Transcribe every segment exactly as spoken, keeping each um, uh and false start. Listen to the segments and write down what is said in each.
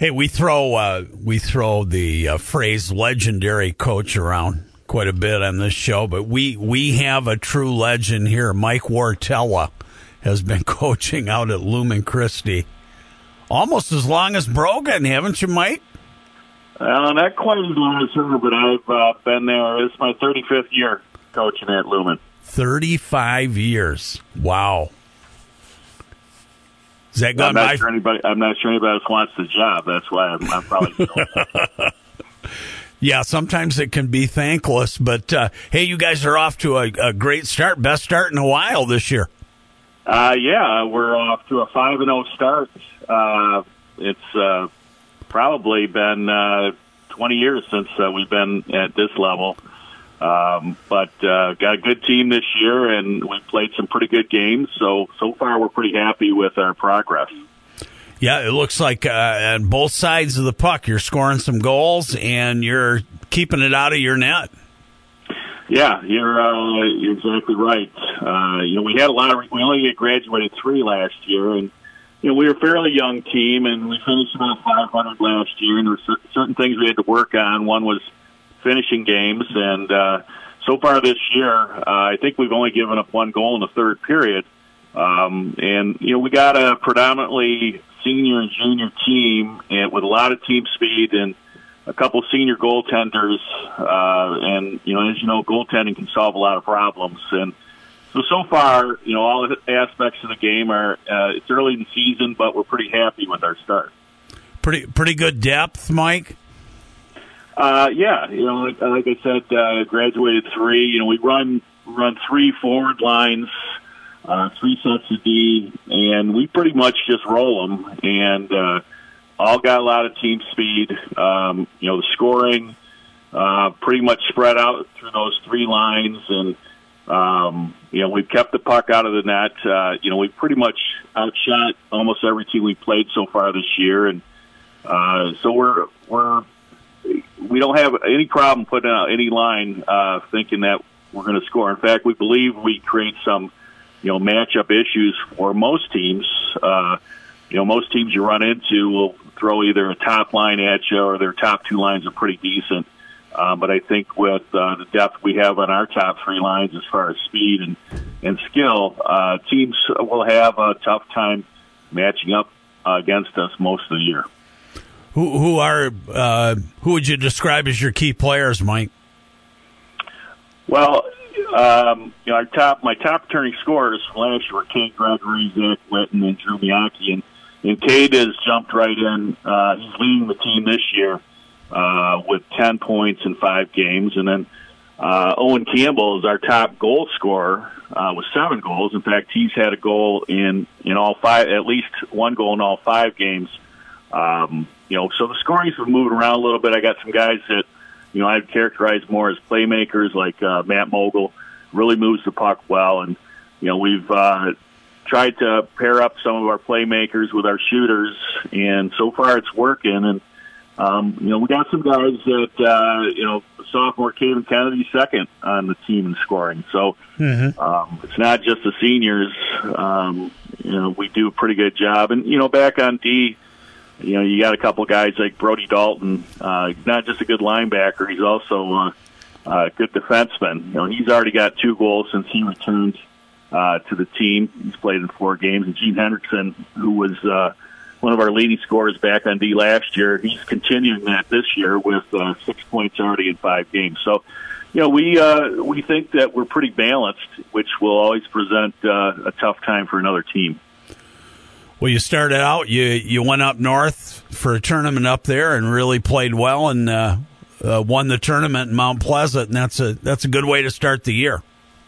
Hey, we throw uh, we throw the uh, phrase legendary coach around quite a bit on this show, but we, we have a true legend here. Mike Wartella has been coaching out at Lumen Christi almost as long as Brogan, haven't you, Mike? Uh, not quite as long as her, but I've uh, been there. It's my thirty-fifth year coaching at Lumen. thirty-five years. Wow. Is that gone I'm not by? Sure anybody, I'm not sure anybody else wants the job. That's why I'm, I'm probably Yeah, sometimes it can be thankless. But, uh, hey, you guys are off to a, a great start. Best start in a while this year. Uh, yeah, we're off to a five and oh start. Uh, it's uh, probably been uh, twenty years since uh, we've been at this level. Um, but uh, got a good team this year, and we've played some pretty good games. So, so far we're pretty happy with our progress. Yeah, it looks like uh, on both sides of the puck, you're scoring some goals, and you're keeping it out of your net. Yeah, you're, uh, you're exactly right. Uh, you know, we had a lot of, we only graduated three last year, and, you know, we were a fairly young team, and we finished about five hundred last year, and there were certain things we had to work on. One was finishing games, and uh, so far this year, uh, I think we've only given up one goal in the third period. Um, and, you know, we got a predominantly senior and junior team and with a lot of team speed and a couple senior goaltenders. Uh, and, you know, as you know, goaltending can solve a lot of problems. And so, so far, you know, all aspects of the game are, uh, it's early in the season, but we're pretty happy with our start. Pretty, pretty good depth, Mike. Uh, yeah, you know, like, like I said, uh, graduated three. You know, we run run three forward lines, uh, three sets of D, and we pretty much just roll them. And uh, all got a lot of team speed. Um, you know, the scoring uh, pretty much spread out through those three lines, and um, you know, we've kept the puck out of the net. Uh, you know, we pretty much outshot almost every team we played so far this year, and uh, so we're we're. We don't have any problem putting out any line uh, thinking that we're going to score. In fact, we believe we create some, you know, matchup issues for most teams. Uh, you know, most teams you run into will throw either a top line at you or their top two lines are pretty decent. Uh, but I think with uh, the depth we have on our top three lines as far as speed and, and skill, uh, teams will have a tough time matching up uh, against us most of the year. Who who are uh, who would you describe as your key players, Mike? Well, um, you know, our top my top returning scorers from last year were Cade Gregory, Zach Witten, and Drew Miyake, and and Cade has jumped right in. Uh, he's leading the team this year uh, with ten points in five games, and then uh, Owen Campbell is our top goal scorer uh, with seven goals. In fact, he's had a goal in in all five, at least one goal in all five games. Um, you know, so the scoring's been moving around a little bit. I got some guys that, you know, I'd characterize more as playmakers, like uh, Matt Mogul, really moves the puck well. And, you know, we've uh, tried to pair up some of our playmakers with our shooters, and so far it's working. And, um, you know, we got some guys that, uh, you know, sophomore Caden Kennedy second on the team in scoring. So mm-hmm. um, it's not just the seniors. Um, you know, we do a pretty good job. And, you know, back on D, you know, you got a couple guys like Brody Dalton. Uh, not just a good linebacker; he's also uh, a good defenseman. You know, he's already got two goals since he returned uh, to the team. He's played in four games. And Gene Hendrickson, who was uh, one of our leading scorers back on D last year, he's continuing that this year with uh, six points already in five games. So, you know, we uh, we think that we're pretty balanced, which will always present uh, a tough time for another team. Well, you started out, you you went up north for a tournament up there and really played well and uh, uh, won the tournament in Mount Pleasant, and that's a that's a good way to start the year.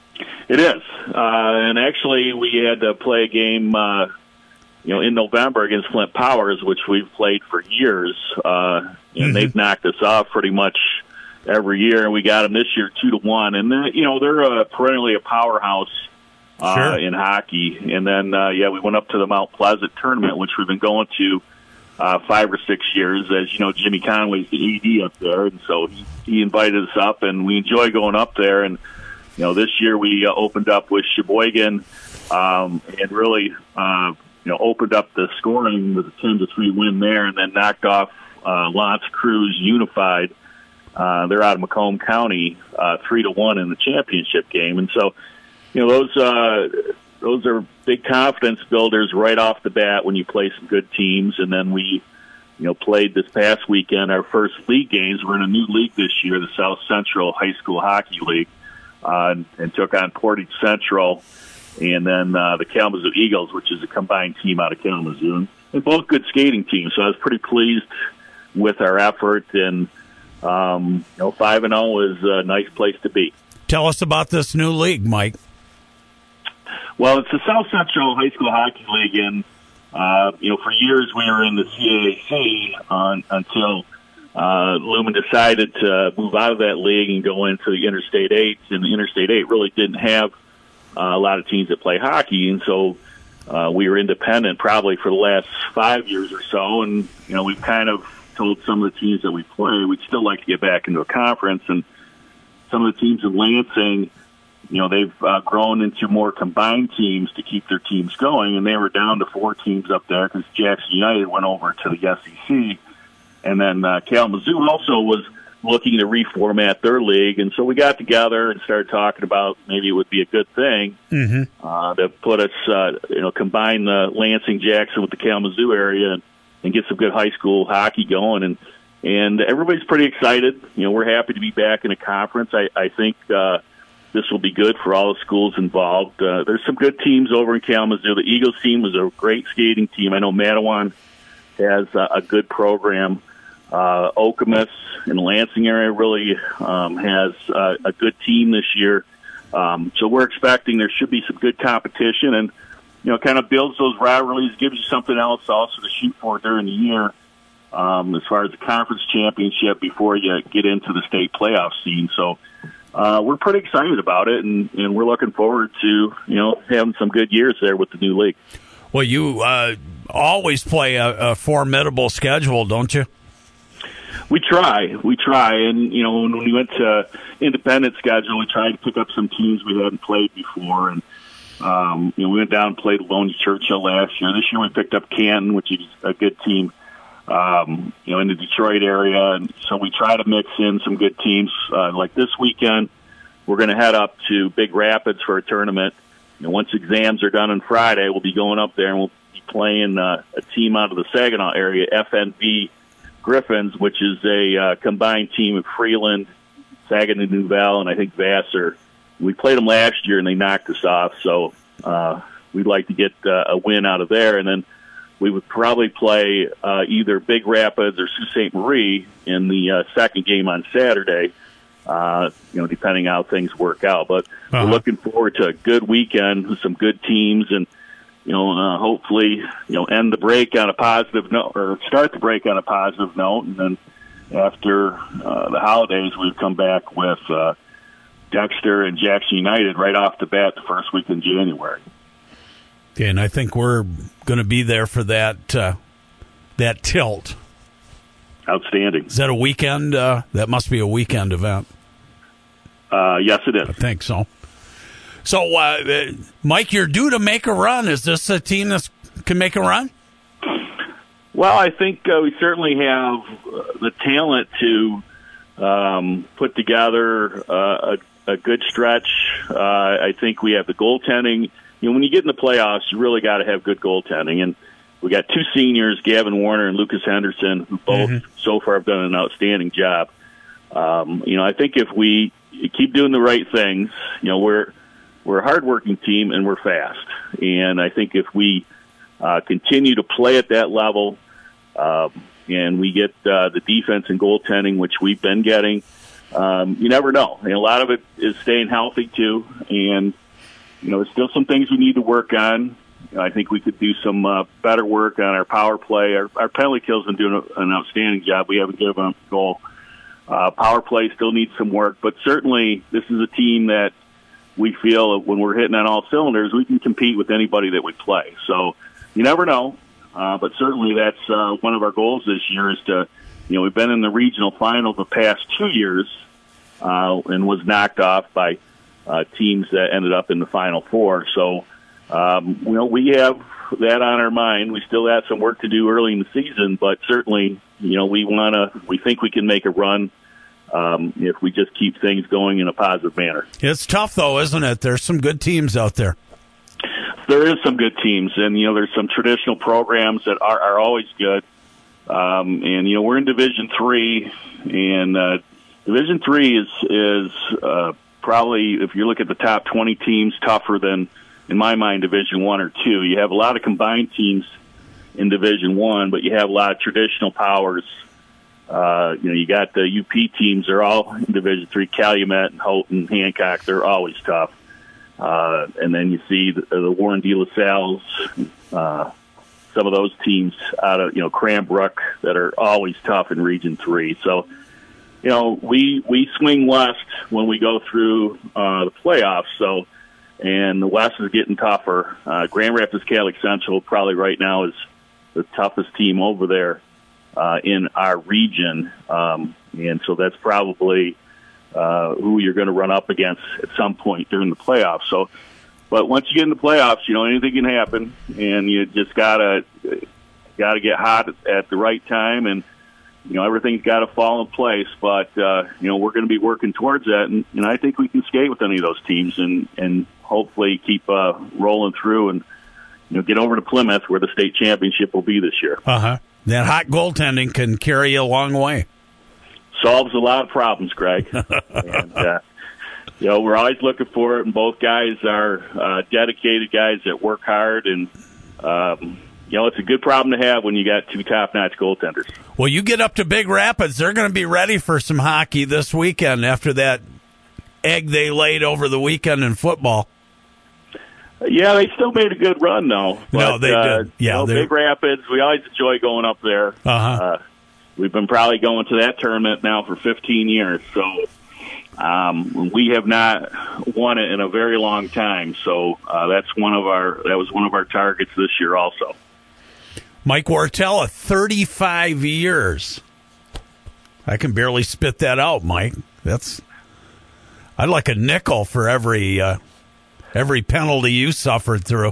It is, uh, and actually we had to play a game, uh, you know, in November against Flint Powers, which we've played for years, uh, and mm-hmm. they've knocked us off pretty much every year, and we got them this year two to one, and then, you know, they're uh, perennially a powerhouse. Uh, sure. In hockey. And then, uh, yeah, we went up to the Mount Pleasant tournament, which we've been going to uh, five or six years. As you know, Jimmy Conway's the A D up there, and so he, he invited us up, and we enjoy going up there. And, you know, this year we uh, opened up with Sheboygan um, and really, uh, you you know, opened up the scoring with a ten to three win there, and then knocked off uh, L'Anse Creuse Unified. Uh, they're out of Macomb County, uh, three to one in the championship game, and so you know those uh, those are big confidence builders right off the bat when you play some good teams. And then we, you know, played this past weekend our first league games. We're in a new league this year, the South Central High School Hockey League, uh, and, and took on Portage Central, and then uh, the Kalamazoo Eagles, which is a combined team out of Kalamazoo. And they're both good skating teams, so I was pretty pleased with our effort. And um, you know, five and zero is a nice place to be. Tell us about this new league, Mike. Well, it's the South Central High School Hockey League, and uh, you know, for years we were in the C A A C on, until uh, Lumen decided to move out of that league and go into the Interstate Eight, and the Interstate Eight really didn't have uh, a lot of teams that play hockey, and so uh, we were independent probably for the last five years or so, and you know, we've kind of told some of the teams that we play we'd still like to get back into a conference, and some of the teams in Lansing, you know, they've uh, grown into more combined teams to keep their teams going, and they were down to four teams up there because Jackson United went over to the S E C, and then uh, Kalamazoo also was looking to reformat their league, and so we got together and started talking about maybe it would be a good thing mm-hmm. uh, to put us, uh, you know, combine the Lansing, Jackson with the Kalamazoo area and, and get some good high school hockey going, and and everybody's pretty excited. You know, we're happy to be back in a conference. I, I think uh, this will be good for all the schools involved. Uh, there's some good teams over in Kalamazoo. The Eagles team was a great skating team. I know Matawan has a, a good program. Uh, Okemos in the Lansing area really um, has uh, a good team this year. Um, so we're expecting there should be some good competition, and you know, kind of builds those rivalries, gives you something else also to shoot for during the year. Um, as far as the conference championship before you get into the state playoff scene. So uh, we're pretty excited about it, and, and we're looking forward to, you know, having some good years there with the new league. Well, you uh, always play a, a formidable schedule, don't you? We try. We try. And, you know, when we went to independent schedule, we tried to pick up some teams we hadn't played before. And, um, you know, we went down and played Livonia Churchill last year. This year we picked up Canton, which is a good team. Um, you know, in the Detroit area, and so we try to mix in some good teams. Uh, like this weekend, we're going to head up to Big Rapids for a tournament. You know, once exams are done on Friday, we'll be going up there and we'll be playing uh, a team out of the Saginaw area, F N V Griffins, which is a uh, combined team of Freeland, Saginaw New Val, and I think Vassar. We played them last year and they knocked us off, so uh, we'd like to get uh, a win out of there, and then we would probably play uh, either Big Rapids or Sault Ste. Marie in the uh, second game on Saturday, uh, you know, depending how things work out. But uh-huh. we're looking forward to a good weekend with some good teams, and, you know, uh, hopefully, you know, end the break on a positive note, or start the break on a positive note. And then after uh, the holidays, we've come back with uh, Dexter and Jackson United right off the bat the first week in January. Okay, and I think we're going to be there for that uh, that tilt. Outstanding. Is that a weekend? Uh, that must be a weekend event. Uh, yes, it is. I think so. So, uh, Mike, you're due to make a run. Is this a team that can make a run? Well, I think uh, we certainly have uh, the talent to um, put together uh, a, a good stretch. Uh, I think we have the goaltending. You know, when you get in the playoffs, you really got to have good goaltending. And we got two seniors, Gavin Warner and Lucas Henderson, who both mm-hmm. so far have done an outstanding job. Um, you know, I think if we keep doing the right things, you know, we're we're a hardworking team and we're fast. And I think if we uh, continue to play at that level, uh, and we get uh, the defense and goaltending, which we've been getting, um, you never know. And a lot of it is staying healthy too, and you know, there's still some things we need to work on. You know, I think we could do some uh, better work on our power play. Our, our penalty kill's been doing a, an outstanding job. We haven't given up a goal. Uh, power play still needs some work, but certainly this is a team that we feel when we're hitting on all cylinders, we can compete with anybody that we play. So you never know, uh, but certainly that's uh, one of our goals this year is to, you know, we've been in the regional final the past two years uh, and was knocked off by Uh, teams that ended up in the Final Four. So um, you know, we have that on our mind. We still have some work to do early in the season, but certainly, you know, we want to, we think we can make a run um, if we just keep things going in a positive manner. It's tough, though, isn't it? There's some good teams out there. There is some good teams, and, you know, there's some traditional programs that are, are always good. Um, and, you know, we're in Division Three, and uh, Division Three is, is uh, probably, if you look at the top twenty teams, tougher than, in my mind, Division One or Two. You have a lot of combined teams in Division One, but you have a lot of traditional powers. Uh, you know, you got the U P teams; they're all in Division Three. Calumet and Houghton, Hancock, they're always tough. Uh, and then you see the, the Warren De La Salles, uh, some of those teams out of you know Cranbrook that are always tough in Region Three. So, you know, we we swing west when we go through uh, the playoffs. So. And the West is getting tougher. Uh, Grand Rapids Catholic Central probably right now is the toughest team over there uh, in our region. Um, and so that's probably uh, who you're going to run up against at some point during the playoffs. So, but once you get in the playoffs, you know, anything can happen, and you just gotta gotta get hot at the right time, and you know everything's got to fall in place. But uh, you know we're going to be working towards that, and, and I think we can skate with any of those teams, and and hopefully keep uh, rolling through and you know get over to Plymouth where the state championship will be this year. Uh huh. That hot goaltending can carry you a long way. Solves a lot of problems, Greg. and uh, you know we're always looking for it, and both guys are uh, dedicated guys that work hard, and um, you know it's a good problem to have when you got two top-notch goaltenders. Well, you get up to Big Rapids, they're going to be ready for some hockey this weekend after that egg they laid over the weekend in football. Yeah, they still made a good run, though. But, no, they uh, did. Yeah, you know, Big Rapids, we always enjoy going up there. Uh-huh. Uh, we've been probably going to that tournament now for fifteen years, so um, we have not won it in a very long time. So uh, that's one of our that was one of our targets this year, also. Mike Wartella, thirty-five years. I can barely spit that out, Mike. That's I'd like a nickel for every. Uh, Every penalty you suffered through.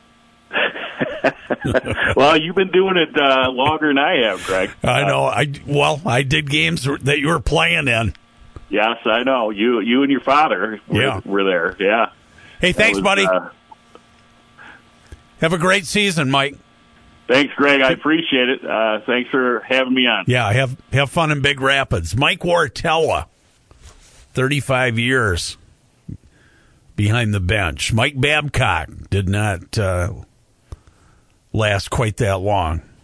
Well, you've been doing it uh, longer than I have, Greg. I know. I well, I did games that you were playing in. Yes, I know. You, you and your father were, yeah. were there. Yeah. Hey, thanks, was, buddy. Uh, have a great season, Mike. Thanks, Greg. I appreciate it. Uh, thanks for having me on. Yeah, have have fun in Big Rapids. Mike Wartella, thirty-five years. Behind the bench. Mike Babcock did not uh, last quite that long.